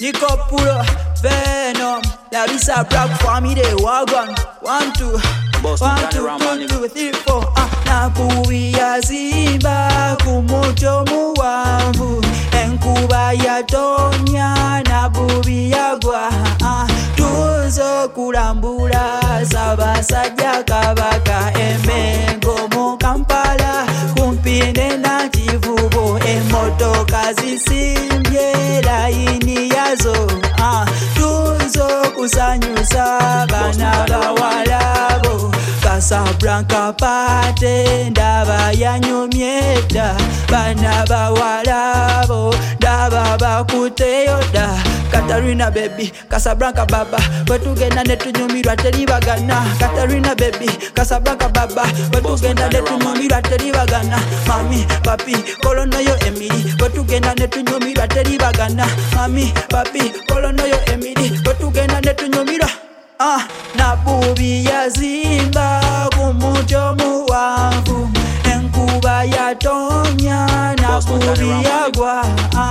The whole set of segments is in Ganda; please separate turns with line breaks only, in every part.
Nicopuro, Venom, la visa black family, they wagon. 1, 2, 1, 2, 2, 3, 4. Nakuya Simba, kumucho muwambu. Enkuba ya Tonya, nabubi ya gwa. Tuzo kulambula, sabasajja kabaka. Emengo mu Kampala, kumpine na Kivubo. Emotoka zisimbye layini yazo. Tuzo kusanyusa bana bawalabo. Casablanca pate ndaba yanyumyeda. Bana bawalabo ndaba bakuteyoda. Katarina baby, Casablanca baba. Wetugenda netunyumirwa teribagana. Katarina baby, Casablanca baba. Wetugenda netunyumirwa teribagana. Mami, papi, kolono yo Emily. Wetugenda netunyumirwa teribagana. Mami, papi, kolono yo Emily. Wetugenda netunyumirwa. Nabubi ya Zimba, kumucho muwamvu. Enkuba ya Tonya, nabubi ya gwa.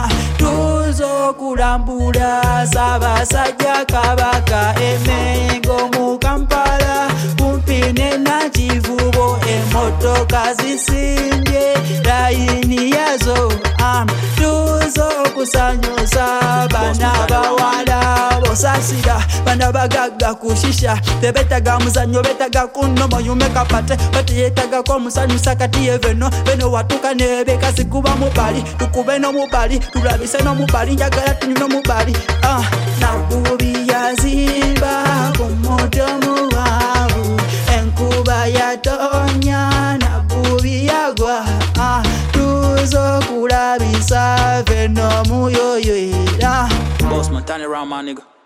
Tuzo kulambula, sabasajja kabaka. Emengo mu Kampala, kumpine na Kivubo. Emotoka zisimbye layini yazo. Tuzo kusanyusa bana bawala. Sasira bana bagaga kushisha. Bebetaga muzanyo betaga kunomo yumeka pate. Bati yetaga kwa musanyusa kati eveno. Beno watuka nebeka sikuba mubali. Tukube no mubali, tulabise no mubali. Njagala tunyuno mubali. Nabubi ya Zimba, kumucho muwavu. Enkuba ya Tonya, nabubi ya gwa. Tuzo kulabisa Venom yoyoera.
Boss man, turn it around, my nigga.